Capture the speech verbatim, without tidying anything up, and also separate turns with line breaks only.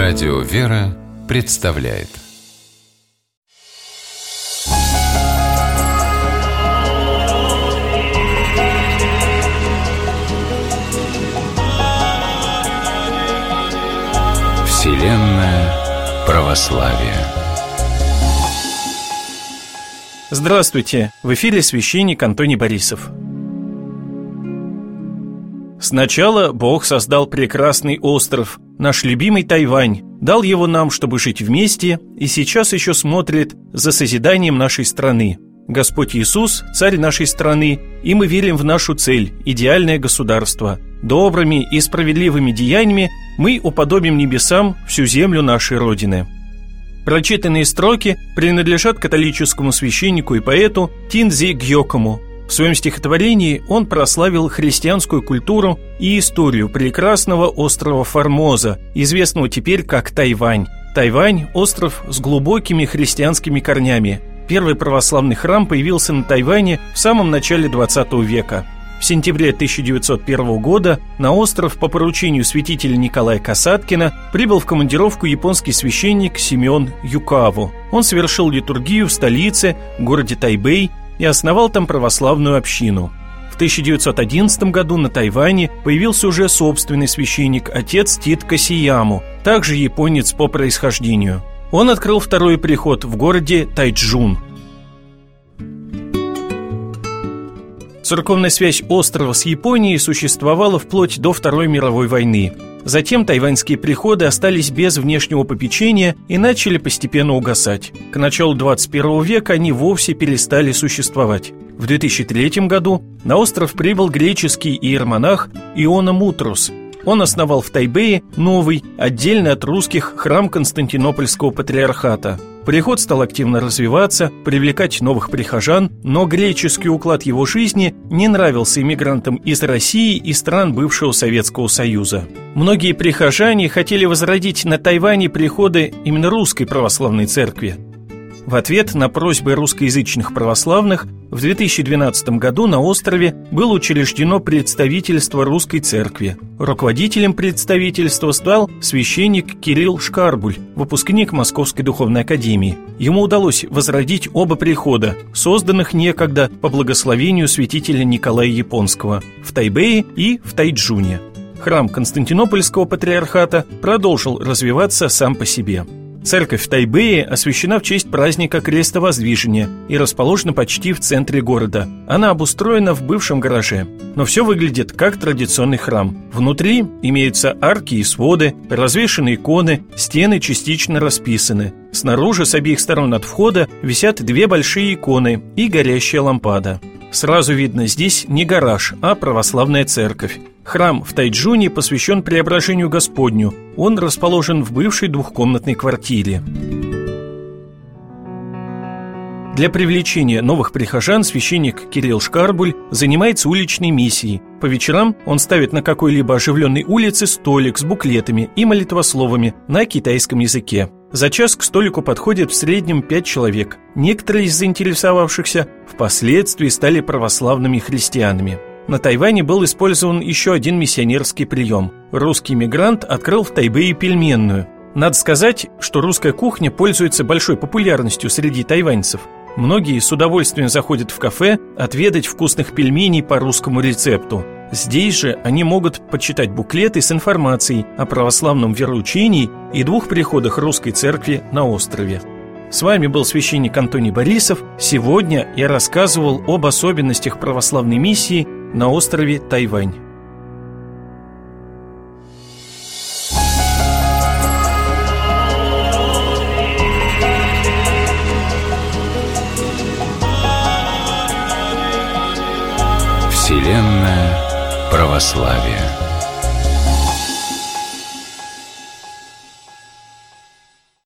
Радио «Вера» представляет Вселенная православия.
Здравствуйте! В эфире священник Антоний Борисов. Сначала Бог создал прекрасный остров, наш любимый Тайвань, дал его нам, чтобы жить вместе, и сейчас еще смотрит за созиданием нашей страны. Господь Иисус – царь нашей страны, и мы верим в нашу цель – идеальное государство. Добрыми и справедливыми деяниями мы уподобим небесам всю землю нашей Родины. Прочитанные строки принадлежат католическому священнику и поэту Тиндзи Гьокому. В своем стихотворении он прославил христианскую культуру и историю прекрасного острова Формоза, известного теперь как Тайвань. Тайвань – остров с глубокими христианскими корнями. Первый православный храм появился на Тайване в самом начале двадцатого века. В сентябре тысяча девятьсот первого года на остров по поручению святителя Николая Касаткина прибыл в командировку японский священник Симеон Юкаву. Он совершил литургию в столице, городе Тайбэй, и основал там православную общину. В тысяча девятьсот одиннадцатом году на Тайване появился уже собственный священник, отец Тит Касияму, также японец по происхождению. Он открыл второй приход в городе Тайчжун. Церковная связь острова с Японией существовала вплоть до Второй мировой войны. Затем тайваньские приходы остались без внешнего попечения и начали постепенно угасать. К началу двадцать первого века они вовсе перестали существовать. В две тысячи третьем году на остров прибыл греческий иеромонах Иона Мутрус. Он основал в Тайбэе новый, отдельный от русских, храм Константинопольского патриархата. Приход стал активно развиваться, привлекать новых прихожан, но греческий уклад его жизни не нравился иммигрантам из России и стран бывшего Советского Союза. Многие прихожане хотели возродить на Тайване приходы именно русской православной церкви. В ответ на просьбы русскоязычных православных в две тысячи двенадцатом году на острове было учреждено представительство русской церкви. Руководителем представительства стал священник Кирилл Шкарбуль, выпускник Московской духовной академии. Ему удалось возродить оба прихода, созданных некогда по благословению святителя Николая Японского, в Тайбэе и в Тайчжуне. Храм Константинопольского патриархата продолжил развиваться сам по себе. Церковь в Тайбэе освящена в честь праздника Крестовоздвижения и расположена почти в центре города. Она обустроена в бывшем гараже, но все выглядит как традиционный храм. Внутри имеются арки и своды, развешаны иконы, стены частично расписаны. Снаружи с обеих сторон от входа висят две большие иконы и горящая лампада. Сразу видно, здесь не гараж, а православная церковь. Храм в Тайчжуне посвящен Преображению Господню. Он расположен в бывшей двухкомнатной квартире. Для привлечения новых прихожан священник Кирилл Шкарбуль занимается уличной миссией. По вечерам он ставит на какой-либо оживленной улице столик с буклетами и молитвословами на китайском языке. За час к столику подходит в среднем пять человек. Некоторые из заинтересовавшихся впоследствии стали православными христианами. На Тайване был использован еще один миссионерский прием. Русский мигрант открыл в Тайбэе пельменную. Надо сказать, что русская кухня пользуется большой популярностью среди тайваньцев. Многие с удовольствием заходят в кафе отведать вкусных пельменей по русскому рецепту. Здесь же они могут почитать буклеты с информацией о православном вероучении и двух приходах русской церкви на острове. С вами был священник Антоний Борисов. Сегодня я рассказывал об особенностях православной миссии на острове Тайвань.
Вселенная православия.